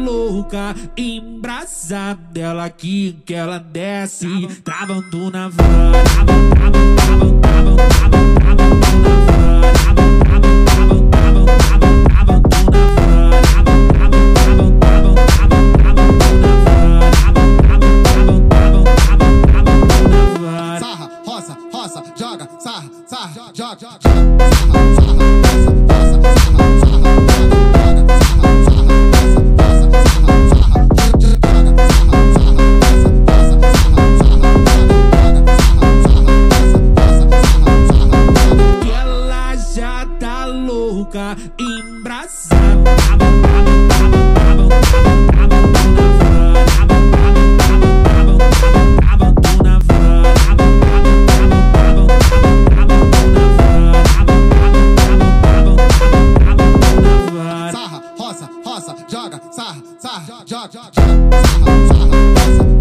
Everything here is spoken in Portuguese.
louca, embrasada, ela aqui que ela desce, travando na vara, sarra, roça, roça, joga, sarra, sarra, joga, sarra, sarra, roça, roça, sarra, sarra, joga, sarra, sarra, roça, roça, sarra, sarra, joga, sarra, sarra, roça, roça, sarra, sarra, joga, sarra, sarra, roça, roça, sarra, sarra, que ela já tá louca, embrasada. sarra, roça, roça, joga, sarra, sarra, joga, sarra, sarra, roça.